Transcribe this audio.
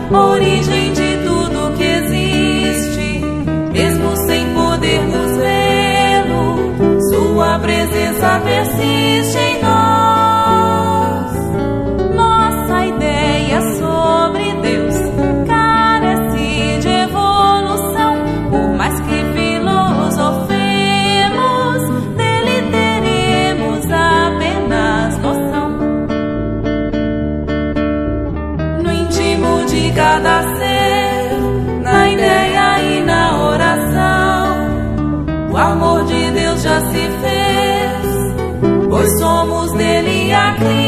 origem de tudo que existe, mesmo sem podermos vê-lo, sua presença persiste em nós. Nossa ideia sobre Deus carece de evolução, por mais que filosofemos, dele teremos apenas noção. No íntimo de cada ser, na ideia e na oração, o amor de Deus já se fez, pois somos dele a criação.